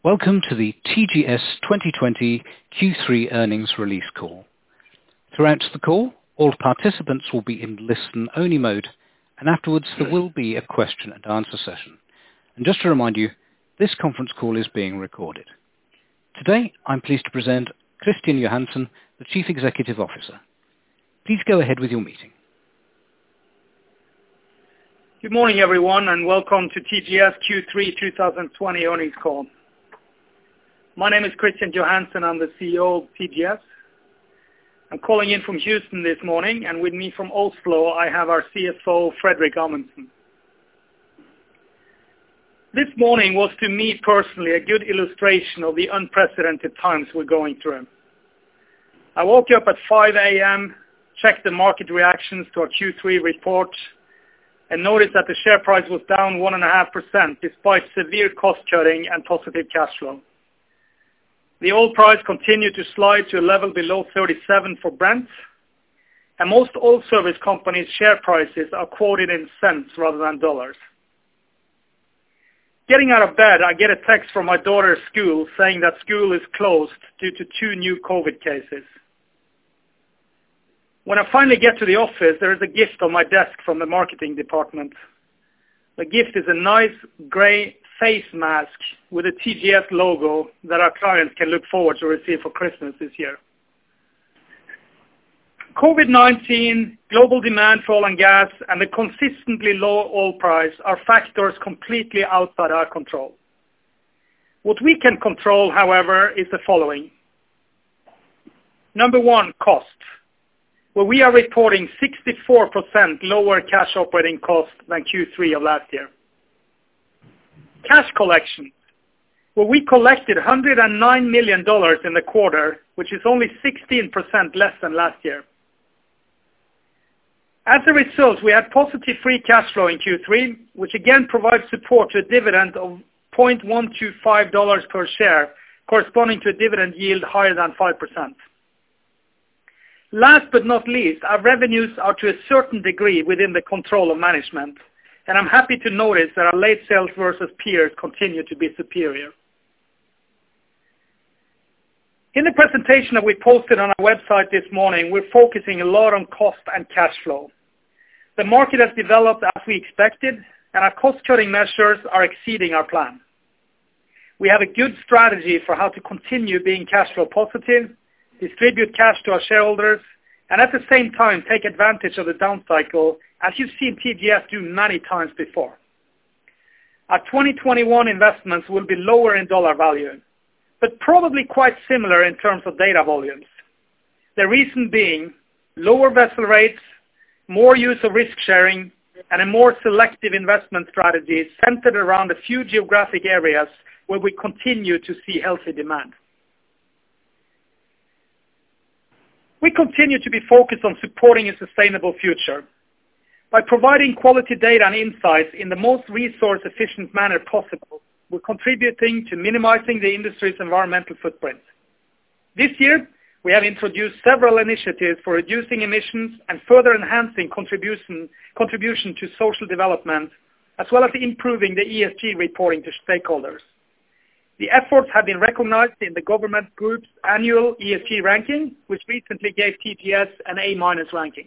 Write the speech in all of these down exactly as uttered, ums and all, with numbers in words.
Welcome to the T G S twenty twenty Q three earnings release call. Throughout the call, all participants will be in listen-only mode, and afterwards there will be a question and answer session. And just to remind you, this conference call is being recorded. Today, I'm pleased to present Christian Johansson, the Chief Executive Officer. Please go ahead with your meeting. Good morning, everyone, and welcome to T G S Q three twenty twenty earnings call. My name is Christian Johansson. I'm the C E O of T G S. I'm calling in from Houston this morning, and with me from Oslo, I have our C F O, Fredrik Amundsen. This morning was, to me personally, a good illustration of the unprecedented times we're going through. I woke up at five a.m., checked the market reactions to our Q three report, and noticed that the share price was down one point five percent despite severe cost-cutting and positive cash flow. The oil price continued to slide to a level below thirty-seven for Brent, and most oil service companies' share prices are quoted in cents rather than dollars. Getting out of bed, I get a text from my daughter's school saying that school is closed due to two new COVID cases. When I finally get to the office, there is a gift on my desk from the marketing department. The gift is a nice gray face mask with a T G S logo that our clients can look forward to receive for Christmas this year. COVID nineteen, global demand for oil and gas, and the consistently low oil price are factors completely outside our control. What we can control, however, is the following. Number one, cost, where we are reporting sixty-four percent lower cash operating cost than Q three of last year. Cash collection, where we collected one hundred nine million dollars in the quarter, which is only sixteen percent less than last year. As a result, we had positive free cash flow in Q three, which again provides support to a dividend of zero point one two five dollars per share, corresponding to a dividend yield higher than five percent. Last but not least, our revenues are to a certain degree within the control of management, and I'm happy to notice that our late sales versus peers continue to be superior. In the presentation that we posted on our website this morning, we're focusing a lot on cost and cash flow. The market has developed as we expected, and our cost-cutting measures are exceeding our plan. We have a good strategy for how to continue being cash flow positive, distribute cash to our shareholders, and at the same time take advantage of the down cycle, as you've seen T G S do many times before. Our twenty twenty-one investments will be lower in dollar value, but probably quite similar in terms of data volumes. The reason being lower vessel rates, more use of risk sharing, and a more selective investment strategy centered around a few geographic areas where we continue to see healthy demand. We continue to be focused on supporting a sustainable future. By providing quality data and insights in the most resource-efficient manner possible, we're contributing to minimizing the industry's environmental footprint. This year, we have introduced several initiatives for reducing emissions and further enhancing contribution, contribution to social development, as well as improving the E S G reporting to stakeholders. The efforts have been recognized in the government group's annual E S G ranking, which recently gave T G S an A minus ranking.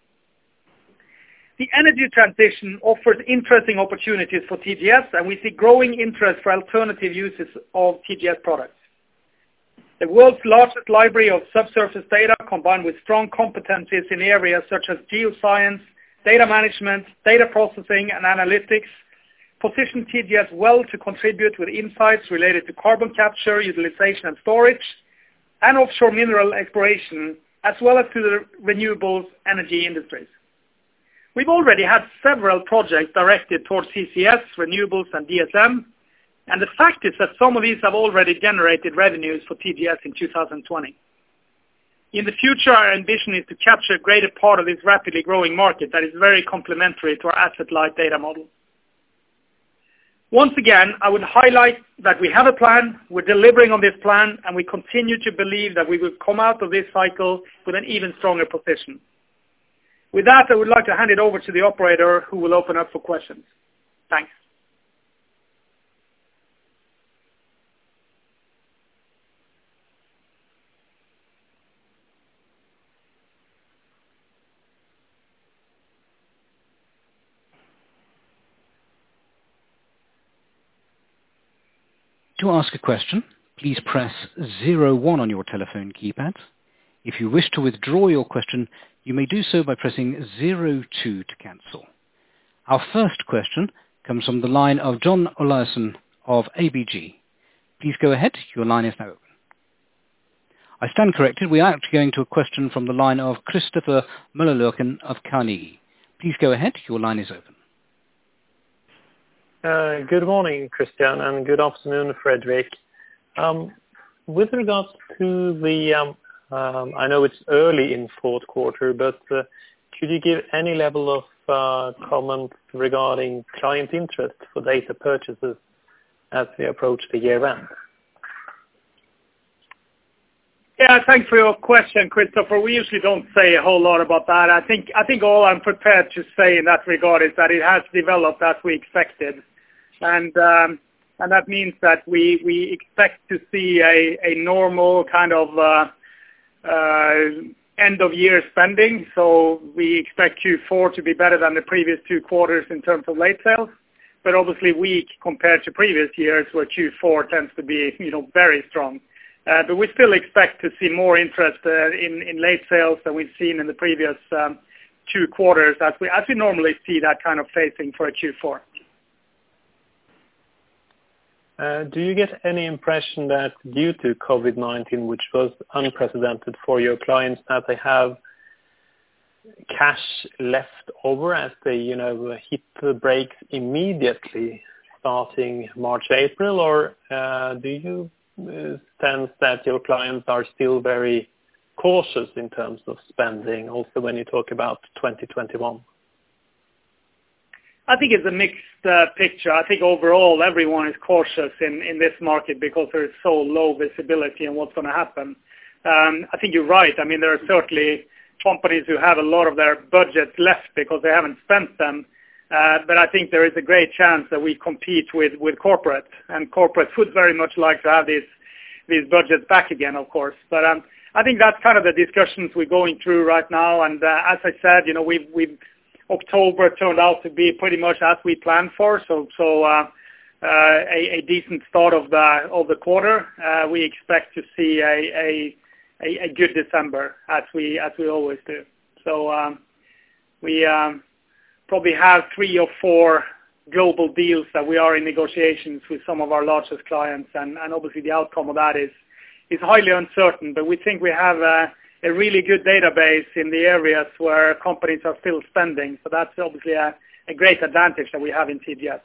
The energy transition offers interesting opportunities for T G S, and we see growing interest for alternative uses of T G S products. The world's largest library of subsurface data, combined with strong competencies in areas such as geoscience, data management, data processing, and analytics, position T G S well to contribute with insights related to carbon capture, utilization and storage, and offshore mineral exploration, as well as to the renewables energy industries. We've already had several projects directed towards C C S, renewables, and D S M, and the fact is that some of these have already generated revenues for T G S in two thousand twenty. In the future, our ambition is to capture a greater part of this rapidly growing market that is very complementary to our asset-light data model. Once again, I would highlight that we have a plan, we're delivering on this plan, and we continue to believe that we will come out of this cycle with an even stronger position. With that, I would like to hand it over to the operator who will open up for questions. Thanks. To ask a question, please press zero one on your telephone keypad. If you wish to withdraw your question, you may do so by pressing zero two to cancel. Our first question comes from the line of John Olaisen of A B G. Please go ahead. Your line is now open. I stand corrected. We are actually going to a question from the line of Christopher Møllerløkken of Carnegie. Please go ahead. Your line is open. Uh, good morning, Christian, and good afternoon, Fredrik. Um, with regards to the, um, um, I know it's early in fourth quarter, but uh, could you give any level of uh, comment regarding client interest for data purchases as we approach the year end? Yeah, thanks for your question, Christopher. We usually don't say a whole lot about that. I think I think all I'm prepared to say in that regard is that it has developed as we expected, and um, and that means that we we expect to see a a normal kind of uh, uh, end of year spending. So we expect Q four to be better than the previous two quarters in terms of late sales, but obviously weak compared to previous years where Q four tends to be you know very strong. Uh, but we still expect to see more interest uh, in, in late sales than we've seen in the previous um, two quarters, as we as we normally see that kind of phasing for a Q four. Uh, do you get any impression that due to COVID nineteen, which was unprecedented for your clients, that they have cash left over as they, you know, hit the brakes immediately starting March, April, or uh, do you sense that your clients are still very cautious in terms of spending, also when you talk about twenty twenty-one? I think it's a mixed uh, picture. I think overall everyone is cautious in, in this market because there is so low visibility on what's going to happen. Um, I think you're right. I mean, there are certainly companies who have a lot of their budgets left because they haven't spent them. Uh, but I think there is a great chance that we compete with, with corporate, and corporate would very much like to have these these budgets back again, of course. But um, I think that's kind of the discussions we're going through right now. And uh, as I said, you know, we've we've October turned out to be pretty much as we planned for. So so uh, uh, a, a decent start of the of the quarter. Uh, we expect to see a, a a good December as we as we always do. So um, we. Um, probably have three or four global deals that we are in negotiations with some of our largest clients, and, and obviously the outcome of that is is highly uncertain. But we think we have a, a really good database in the areas where companies are still spending. So that's obviously a, a great advantage that we have in T G S.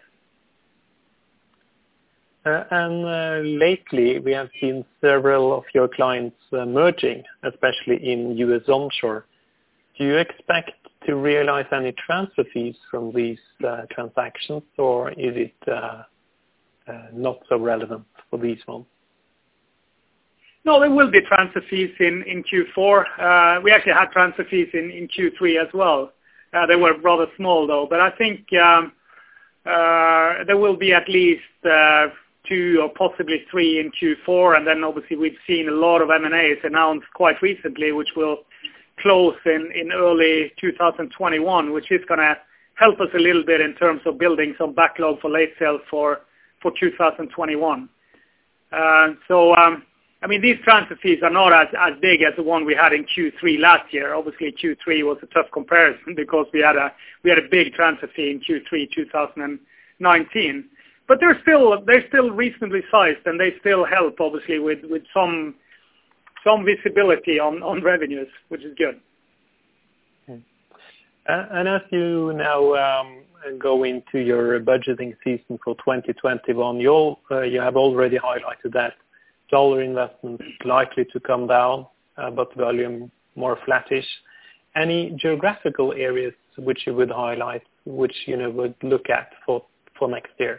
Uh, and uh, lately we have seen several of your clients uh, merging, especially in U S onshore. Do you expect to realize any transfer fees from these uh, transactions, or is it uh, uh, not so relevant for these ones? No, there will be transfer fees in, in Q four. Uh, we actually had transfer fees in, in Q three as well. Uh, they were rather small though, but I think um, uh, there will be at least uh, two or possibly three in Q four, and then obviously we've seen a lot of M and As announced quite recently, which will close in, in early two thousand twenty-one, which is going to help us a little bit in terms of building some backlog for late sales for, for two thousand twenty-one. Uh, so, um, I mean, these transfer fees are not as, as big as the one we had in Q three last year. Obviously, Q three was a tough comparison because we had a we had a big transfer fee in Q three two thousand nineteen. But they're still they're still reasonably sized, and they still help obviously with, with some. some visibility on, on revenues, which is good. Uh, and as you now um, go into your budgeting season for twenty twenty-one, you, all, uh, you have already highlighted that dollar investment is likely to come down, uh, but volume more flattish. Any geographical areas which you would highlight, which you know would look at for, for next year?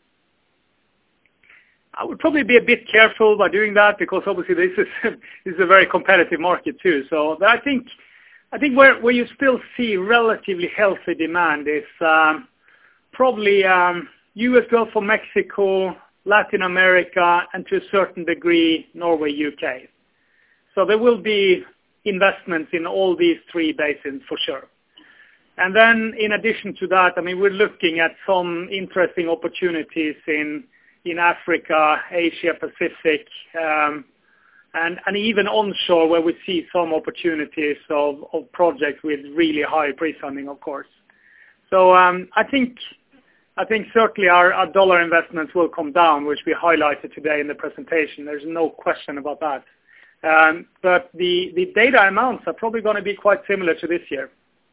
I would probably be a bit careful by doing that because obviously this is this is a very competitive market too. So but I think I think where where you still see relatively healthy demand is um, probably um, U S Gulf of Mexico, Latin America, and to a certain degree Norway, U K. So there will be investments in all these three basins for sure. And then in addition to that, I mean, we're looking at some interesting opportunities in in Africa, Asia Pacific, um, and, and even onshore where we see some opportunities of, of projects with really high pre-funding, of course. So um, I think I think certainly our, our dollar investments will come down, which we highlighted today in the presentation. There's no question about that. Um, but the, the data amounts are probably going to be quite similar to this year.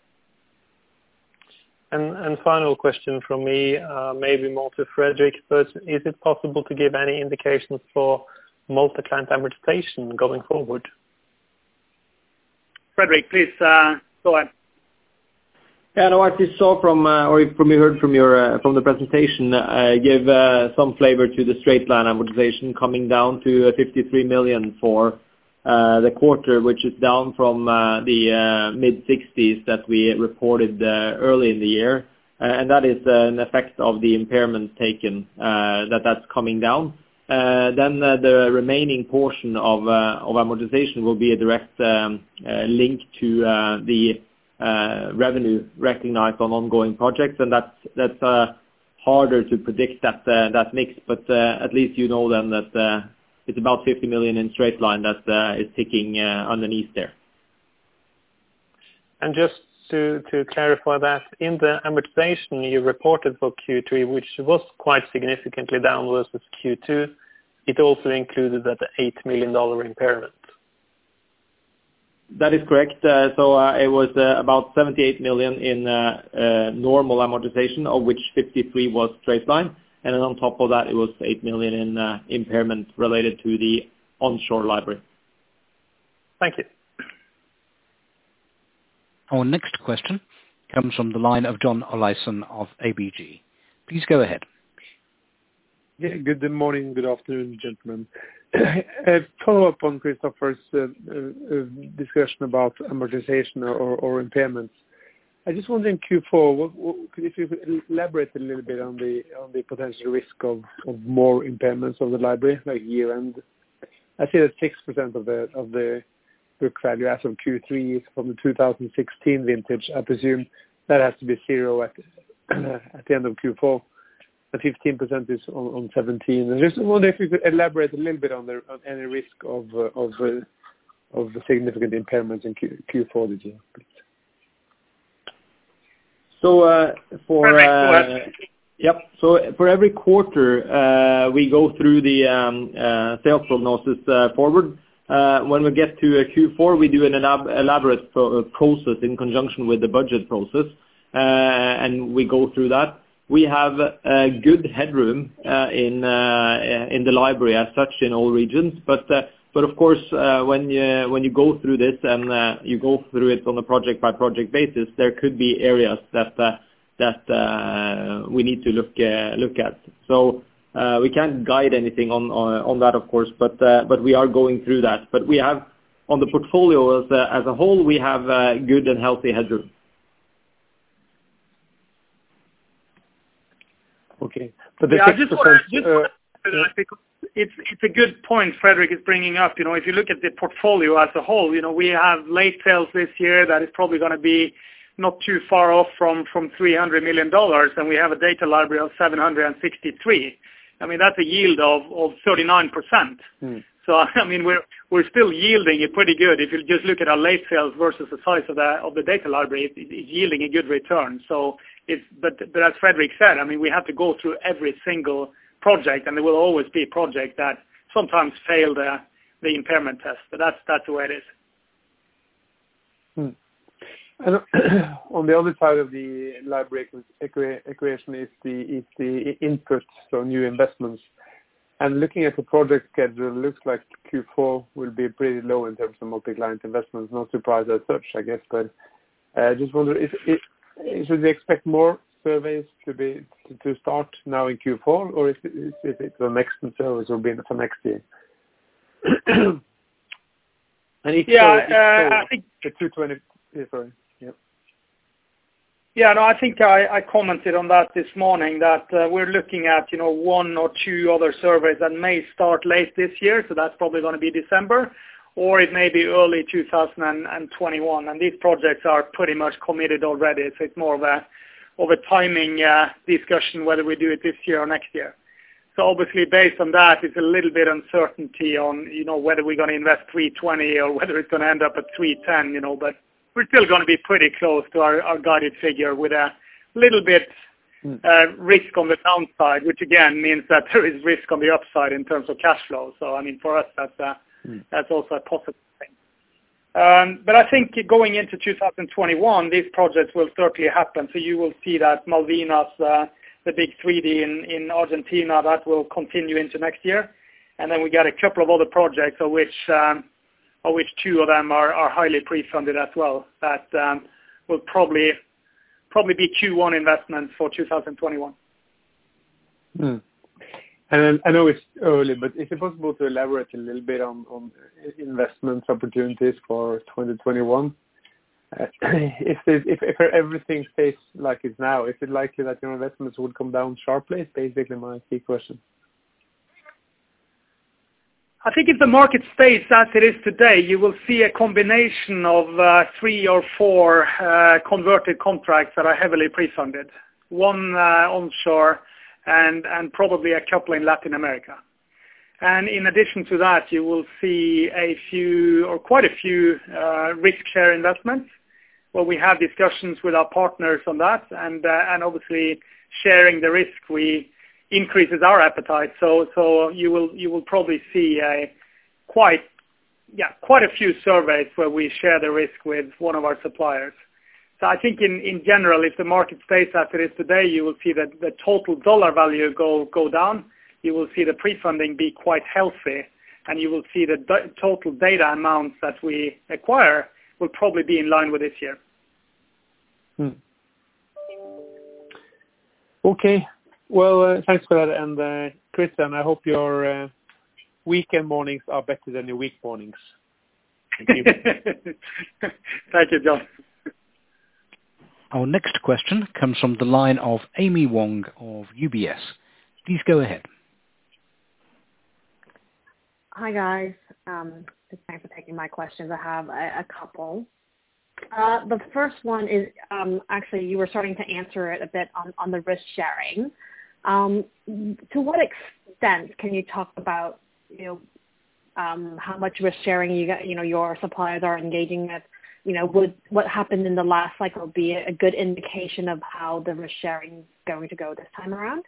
And, and final question from me, uh, maybe more to Fredrik, but is it possible to give any indications for multi-client amortization going forward? Fredrik, please uh, go ahead. Yeah, no, as you saw from, uh, or from you heard from your uh, from the presentation, uh, give uh, some flavor to the straight line amortization coming down to uh, fifty-three million for uh, the quarter, which is down from uh, the uh, mid sixties that we reported uh, early in the year, uh, and that is uh, an effect of the impairment taken uh, that that's coming down. Uh, then uh, the remaining portion of uh, of amortization will be a direct um, uh, link to uh, the Uh, revenue recognized on ongoing projects, and that's that's uh, harder to predict that uh, that mix. But uh, at least you know then that uh, it's about fifty million in straight line that uh, is ticking uh, underneath there. And just to to clarify that, in the amortization you reported for Q three, which was quite significantly down versus Q two, it also included that eight million dollars impairment. That is correct. Uh, so uh, it was uh, about seventy-eight million in uh, uh, normal amortization, of which fifty-three was straight line, and then on top of that, it was eight million in uh, impairment related to the onshore library. Thank you. Our next question comes from the line of John Olaisen of A B G. Please go ahead. Yeah, good morning, good afternoon, gentlemen. A follow-up on Christopher's uh, uh, discussion about amortization or, or impairments. I just wonder in Q four, what, what, if you could elaborate a little bit on the on the potential risk of, of more impairments of the library, like year-end. I see that six percent of the of the book value as of Q three is from the two thousand sixteen vintage. I presume that has to be zero at at the end of Q four. fifteen percent is on, on seventeen. I just wonder if you could elaborate a little bit on, the, on any risk of uh, of uh, of significant impairments in Q, Q4 this year, please. So uh, for uh, yep. So for every quarter, uh, we go through the um, uh, sales prognosis uh, forward. Uh, when we get to uh, Q four, we do an elab- elaborate pro- process in conjunction with the budget process, uh, and we go through that. We have a good headroom uh, in uh, in the library as such in all regions, but uh, but of course uh, when you when you go through this and uh, you go through it on a project by project basis, there could be areas that uh, that uh, we need to look uh, look at. So uh, we can't guide anything on on, on that, of course, but uh, but we are going through that. But we have on the portfolio as a, as a whole, we have uh, good and healthy headroom. Okay. But the yeah, I just want to, uh, it's it's a good point Fredrik is bringing up. You know, if you look at the portfolio as a whole, you know, we have late sales this year that is probably going to be not too far off from, from three hundred million dollars, and we have a data library of seven hundred sixty-three. I mean, that's a yield of, of thirty-nine percent. Hmm. So, I mean, we're we're still yielding it pretty good. If you just look at our late sales versus the size of the of the data library, it, it's yielding a good return. So, it's but but as Fredrik said, I mean, we have to go through every single project, and there will always be a project that sometimes fail the the impairment test. But that's that's the way it is. Hmm. And on the other side of the library equation is the is the input, so new investments. And looking at the project schedule, it looks like Q four will be pretty low in terms of multi-client investments. Not surprised as such, I guess. But I uh, just wonder, if, if, should we expect more surveys to be to, to start now in Q four, or if, if, if it's the next service will be for next year? And if yeah, so, uh, so, I think the two twenty. Yeah, sorry. Yeah. Yeah, no, I think I, I commented on that this morning, that uh, we're looking at, you know, one or two other surveys that may start late this year, so that's probably going to be December, or it may be early two thousand twenty-one, and these projects are pretty much committed already, so it's more of a of a timing uh, discussion whether we do it this year or next year. So obviously, based on that, it's a little bit uncertainty on, you know, whether we're going to invest three twenty or whether it's going to end up at three ten, you know, but we're still going to be pretty close to our, our guided figure with a little bit uh, risk on the downside, which again means that there is risk on the upside in terms of cash flow. So, I mean, for us, that's, uh, mm. that's also a positive thing. Um, but I think going into two thousand twenty-one, these projects will certainly happen. So you will see that Malvinas, uh, the big three D in, in Argentina, that will continue into next year. And then we got a couple of other projects, of which um, of which two of them are, are highly pre-funded as well. That um, will probably probably be Q one investments for two thousand twenty-one. Hmm. And I know it's early, but is it possible to elaborate a little bit on, on investment opportunities for twenty twenty-one? Uh, if, if if everything stays like it's now, is it likely that your investments would come down sharply? It's basically my key question. I think if the market stays as it is today, you will see a combination of uh, three or four uh, converted contracts that are heavily pre-funded. One uh, onshore and, and probably a couple in Latin America. And in addition to that, you will see a few or quite a few uh, risk share investments where we have discussions with our partners on that, and uh, and obviously sharing the risk we increases our appetite. So so you will you will probably see a quite yeah quite a few surveys where we share the risk with one of our suppliers. So I think in, in general, if the market stays as it is today, you will see that the total dollar value go go down. You will see the pre-funding be quite healthy, and you will see the d- total data amounts that we acquire will probably be in line with this year. Hmm. Okay. Well, uh, thanks for that. And uh, Christian, I hope your uh, weekend mornings are better than your week mornings. Thank you. Thank you, John. Our next question comes from the line of Amy Wong of U B S. Please go ahead. Hi, guys. Um, thanks for taking my questions. I have a, a couple. Uh, the first one is um, actually you were starting to answer it a bit on, on the risk sharing. Um, to what extent can you talk about, you know, um, how much risk sharing you got, you know, your suppliers are engaging with? You know, would what happened in the last cycle be a good indication of how the risk sharing is going to go this time around?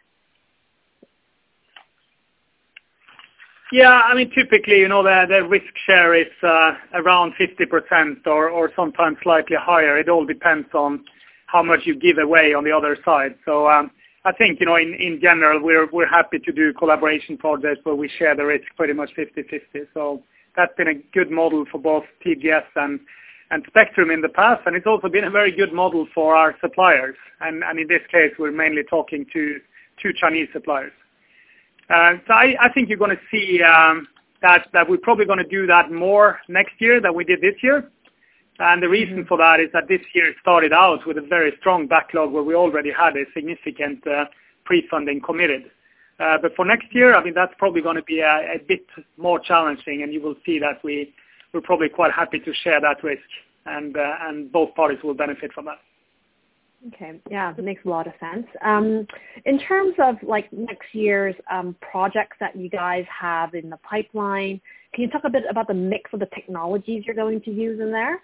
Yeah, I mean, typically, you know, the, the risk share is uh, around fifty percent or, or sometimes slightly higher. It all depends on how much you give away on the other side. So um, I think, you know, in, in general, we're we're happy to do collaboration projects where we share the risk pretty much fifty-fifty. So that's been a good model for both T G S and and Spectrum in the past, and it's also been a very good model for our suppliers. And, and in this case, we're mainly talking to two Chinese suppliers. Uh, so I, I think you're going to see um, that, that we're probably going to do that more next year than we did this year. And the reason mm-hmm. for that is that this year started out with a very strong backlog where we already had a significant uh, pre-funding committed. Uh, but for next year, I mean, that's probably going to be a, a bit more challenging, and you will see that we, we're probably quite happy to share that risk, and, uh, and both parties will benefit from that. Okay, yeah, that makes a lot of sense. Um, in terms of like next year's um, projects that you guys have in the pipeline, can you talk a bit about the mix of the technologies you're going to use in there?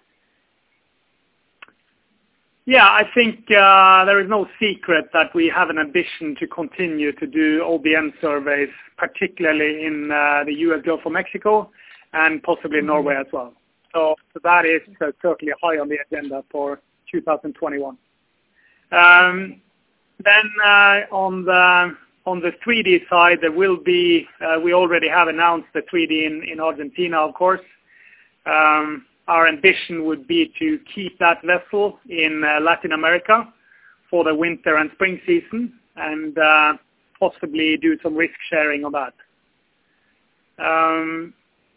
Yeah, I think uh, there is no secret that we have an ambition to continue to do O B M surveys, particularly in uh, the U S Gulf of Mexico and possibly mm-hmm. Norway as well. So, so that is uh, certainly high on the agenda for two thousand twenty-one. Um, then uh, on the on the three D side, there will be. Uh, we already have announced the three D in, in Argentina, of course. Um, our ambition would be to keep that vessel in uh, Latin America for the winter and spring season, and uh, possibly do some risk sharing on that. Um,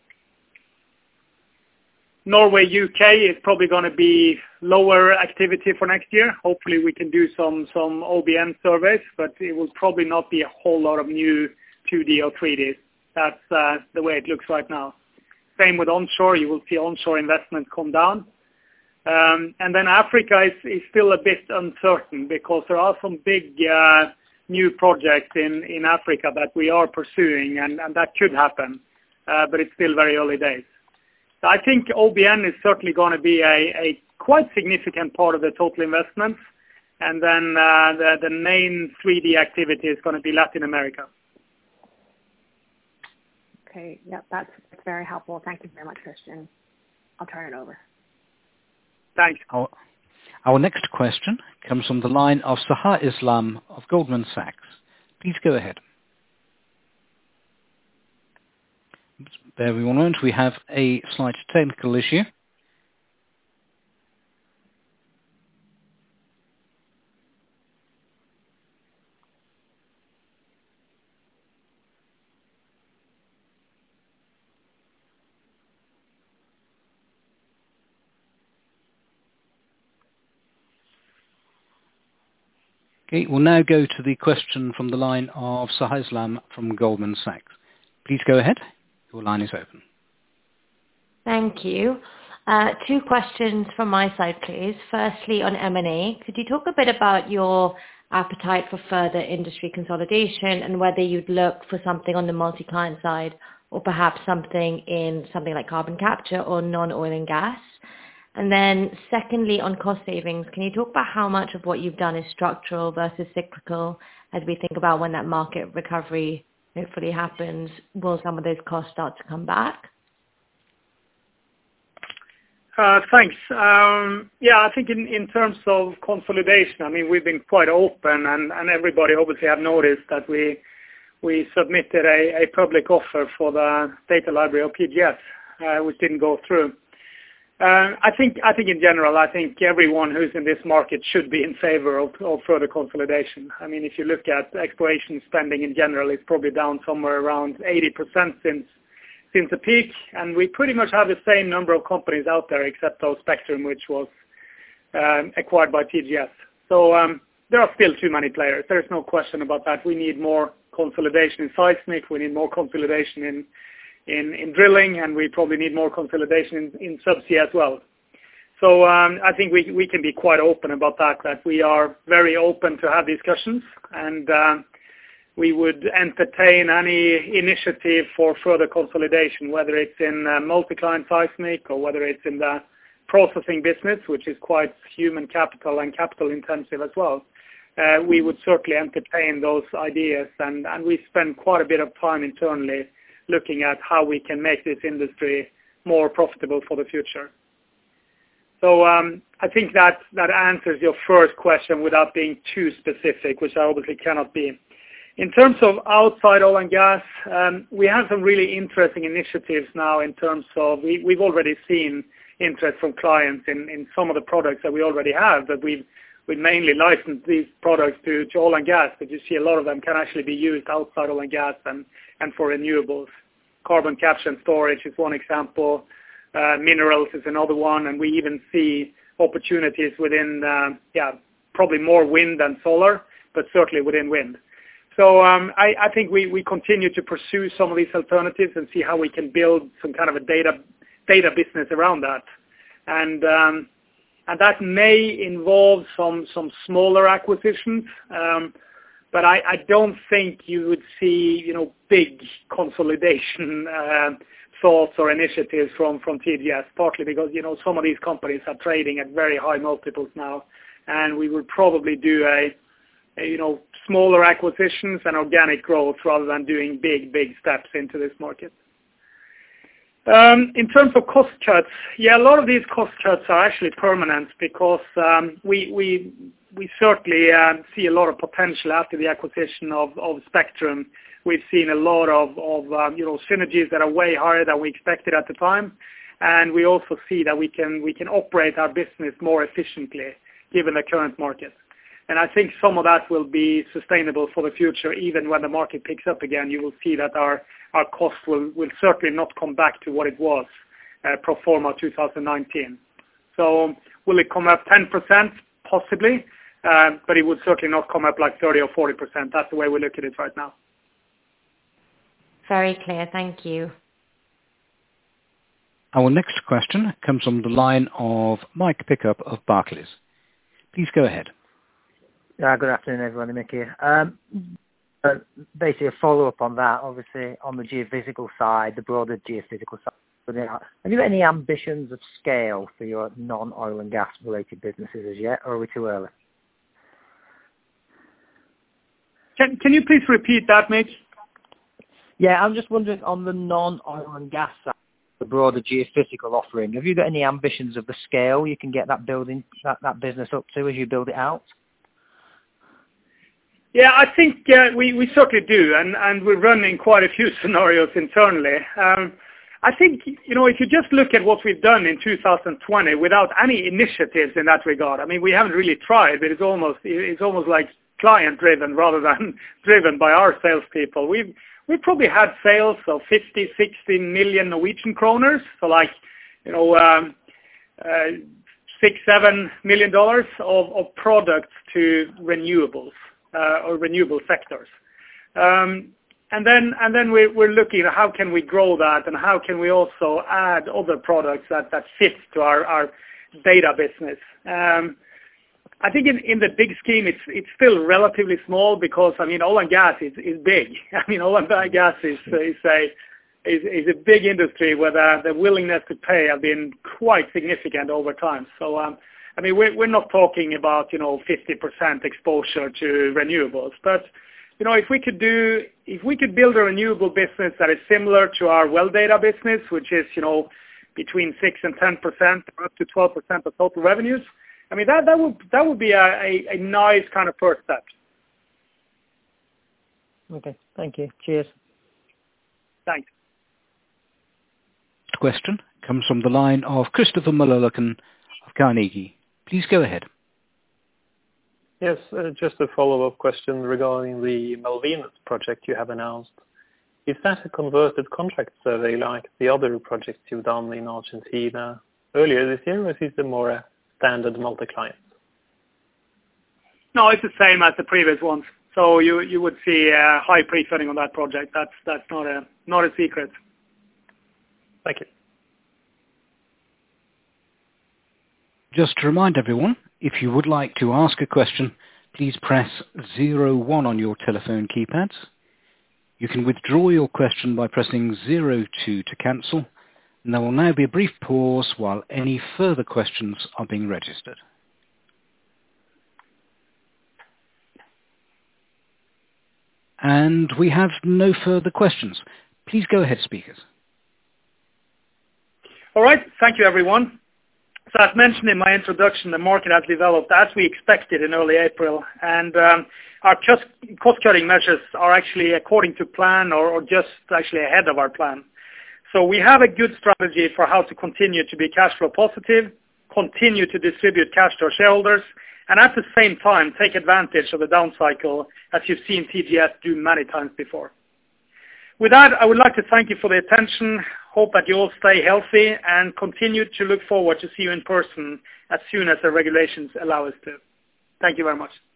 Norway, U K is probably going to be lower activity for next year. Hopefully we can do some, some O B M surveys, but it will probably not be a whole lot of new two D or three D. That's uh, the way it looks right now. Same with onshore. You will see onshore investment come down. Um, and then Africa is, is still a bit uncertain because there are some big uh, new projects in, in Africa that we are pursuing, and, and that could happen, uh, but it's still very early days. So I think O B N is certainly going to be a, a quite significant part of the total investments, and then uh, the, the main three D activity is going to be Latin America. Okay, yep, that's, that's very helpful. Thank you very much, Christian. I'll turn it over. Thanks. Our, our next question comes from the line of Sahar Islam of Goldman Sachs. Please go ahead. There we want we have a slight technical issue. Okay, we'll now go to the question from the line of Sahar Islam from Goldman Sachs. Please go ahead. Your line is open. Thank you. Uh, two questions from my side, please. Firstly, on M and A, could you talk a bit about your appetite for further industry consolidation and whether you'd look for something on the multi-client side or perhaps something in something like carbon capture or non-oil and gas? And then secondly, on cost savings, can you talk about how much of what you've done is structural versus cyclical as we think about when that market recovery hopefully happens? Will some of those costs start to come back? Uh, thanks. Um, yeah, I think in, in terms of consolidation, I mean, we've been quite open, and, and everybody obviously have noticed that we we submitted a, a public offer for the data library of P G S, uh, which didn't go through. Uh, I think I think in general, I think everyone who's in this market should be in favor of, of further consolidation. I mean, if you look at exploration spending in general, it's probably down somewhere around eighty percent since since the peak, and we pretty much have the same number of companies out there except those Spectrum, which was um, acquired by T G S. So um, there are still too many players. There's no question about that. We need more consolidation in seismic. We need more consolidation in In, in drilling, and we probably need more consolidation in, in subsea as well. So um, I think we we can be quite open about that, that we are very open to have discussions, and uh, we would entertain any initiative for further consolidation, whether it's in uh, multi-client seismic or whether it's in the processing business, which is quite human capital and capital intensive as well. Uh, we would certainly entertain those ideas, and, and we spend quite a bit of time internally looking at how we can make this industry more profitable for the future. So um, I think that, that answers your first question without being too specific, which I obviously cannot be. In terms of outside oil and gas, um, we have some really interesting initiatives now in terms of, we, we've already seen interest from clients in, in some of the products that we already have, that we've, we've mainly licensed these products to, to oil and gas, but you see a lot of them can actually be used outside oil and gas and and for renewables. Carbon capture and storage is one example. Uh, minerals is another one, and we even see opportunities within, uh, yeah, probably more wind than solar, but certainly within wind. So um, I, I think we, we continue to pursue some of these alternatives and see how we can build some kind of a data data business around that. And um, and that may involve some some smaller acquisitions. Um, But I, I don't think you would see, you know, big consolidation uh, thoughts or initiatives from, from T G S, partly because, you know, some of these companies are trading at very high multiples now, and we would probably do a, a, you know, smaller acquisitions and organic growth rather than doing big, big steps into this market. Um, in terms of cost cuts, yeah, a lot of these cost cuts are actually permanent because um, we, we we certainly uh, see a lot of potential after the acquisition of, of Spectrum. We've seen a lot of, of um, you know, synergies that are way higher than we expected at the time, and we also see that we can we can operate our business more efficiently given the current market. And I think some of that will be sustainable for the future. Even when the market picks up again, you will see that our our cost will, will certainly not come back to what it was uh, pro forma two thousand nineteen. So will it come up ten percent? Possibly, uh, but it would certainly not come up like thirty or forty percent. That's the way we look at it right now. Very clear. Thank you. Our next question comes from the line of Mike Pickup of Barclays. Please go ahead. Yeah, good afternoon, everyone. Mick here. Um, uh, basically, a follow-up on that, obviously, on the geophysical side, the broader geophysical side. Have you got any ambitions of scale for your non-oil and gas-related businesses as yet, or are we too early? Can, can you please repeat that, Mick? Yeah, I'm just wondering, on the non-oil and gas side, the broader geophysical offering, have you got any ambitions of the scale you can get that building, that, that business up to as you build it out? Yeah, I think uh, we, we certainly do, and, and we're running quite a few scenarios internally. Um, I think, you know, if you just look at what we've done in two thousand twenty without any initiatives in that regard, I mean, we haven't really tried, but it's almost, it's almost like client-driven rather than driven by our salespeople. We've, we've probably had sales of fifty, sixty million Norwegian kroners, so like, you know, um, uh, six, seven million dollars of, of products to renewables. Uh, or renewable sectors. Um, and then and then we're, we're looking at how can we grow that and how can we also add other products that, that fit to our, our data business. Um, I think in, in the big scheme it's it's still relatively small because, I mean, oil and gas is, is big. I mean, oil and gas is, is, a, is, is a big industry where the, the willingness to pay have been quite significant over time. So um, I mean, we're, we're not talking about, you know, fifty percent exposure to renewables, but, you know, if we could do, if we could build a renewable business that is similar to our well data business, which is, you know, between six and ten percent, or up to twelve percent of total revenues, I mean, that, that would, that would be a, a, a nice kind of first step. Okay, thank you. Cheers. Thanks. Question comes from the line of Christopher Mullerlocken of Carnegie. Please go ahead. Yes, uh, just a follow-up question regarding the Malvinas project you have announced. Is that a converted contract survey like the other projects you've done in Argentina earlier this year, or is it more a standard multi-client? No, it's the same as the previous ones. So you you would see uh, high pre-funding on that project. That's that's not a not a secret. Thank you. Just to remind everyone, if you would like to ask a question, please press zero one on your telephone keypads. You can withdraw your question by pressing zero two to cancel, and there will now be a brief pause while any further questions are being registered. And we have no further questions. Please go ahead, speakers. All right. Thank you, everyone. So as mentioned in my introduction, the market has developed as we expected in early April, and um, our cost-cutting measures are actually according to plan or, or just actually ahead of our plan. So we have a good strategy for how to continue to be cash flow positive, continue to distribute cash to our shareholders, and at the same time take advantage of the down cycle as you've seen T G S do many times before. With that, I would like to thank you for the attention. Hope that you all stay healthy and continue to look forward to see you in person as soon as the regulations allow us to. Thank you very much.